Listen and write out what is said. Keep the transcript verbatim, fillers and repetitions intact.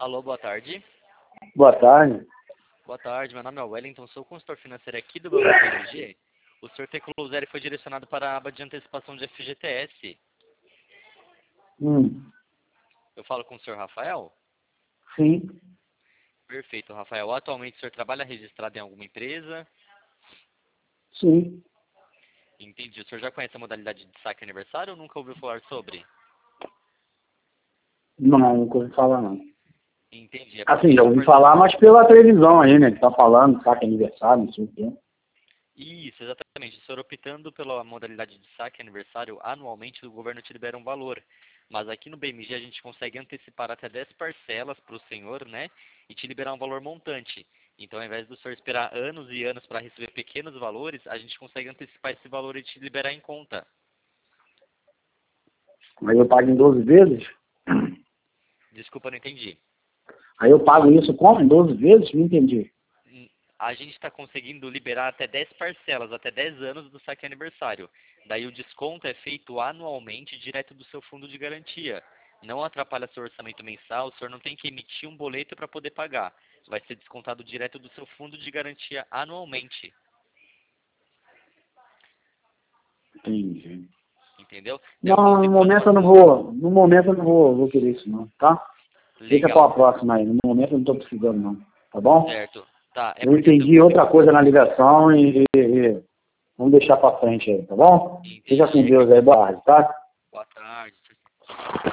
Alô, boa tarde. Boa tarde. Boa tarde, meu nome é Wellington, sou consultor financeiro aqui do Banco B M G. O senhor T. Closer foi direcionado para a aba de antecipação de F G T S. Hum, Eu falo com o senhor Rafael? sim, Perfeito, Rafael. Atualmente o senhor trabalha registrado em alguma empresa? sim. Entendi. O senhor já conhece a modalidade de saque aniversário ou nunca ouviu falar sobre? Não, nunca ouvi falar, não. Entendi. É Assim, porque já a ouvi partir- falar, mas pela televisão aí, né? Que tá falando, saque aniversário, não sei o quê. Isso, exatamente. O senhor optando pela modalidade de saque aniversário, anualmente o governo te libera um valor. Mas aqui no B M G a gente consegue antecipar até dez parcelas para o senhor, né? E te liberar um valor montante. Então, ao invés do senhor esperar anos e anos para receber pequenos valores, a gente consegue antecipar esse valor e te liberar em conta. Aí eu pago em doze vezes? Desculpa, não entendi. Aí eu pago isso como? Em doze vezes? Não entendi. Hum, A gente está conseguindo liberar até dez parcelas, até dez anos do saque aniversário. Daí o desconto é feito anualmente direto do seu fundo de garantia. Não atrapalha seu orçamento mensal, o senhor não tem que emitir um boleto para poder pagar. Vai ser descontado direto do seu fundo de garantia anualmente. Entendi. Entendeu? Daí eu Não, no consigo fazer momento uma... eu não vou. No momento eu não vou, vou querer isso, não, tá? Deixa para a Legal, próxima aí. No momento eu não tô precisando, não. Tá bom? certo. Tá, é Eu porque eu entendi consigo... outra coisa na ligação e, e- e vamos deixar para frente aí, tá bom? Fica com Entendi. Deus aí, boa tarde, tá? Boa tarde.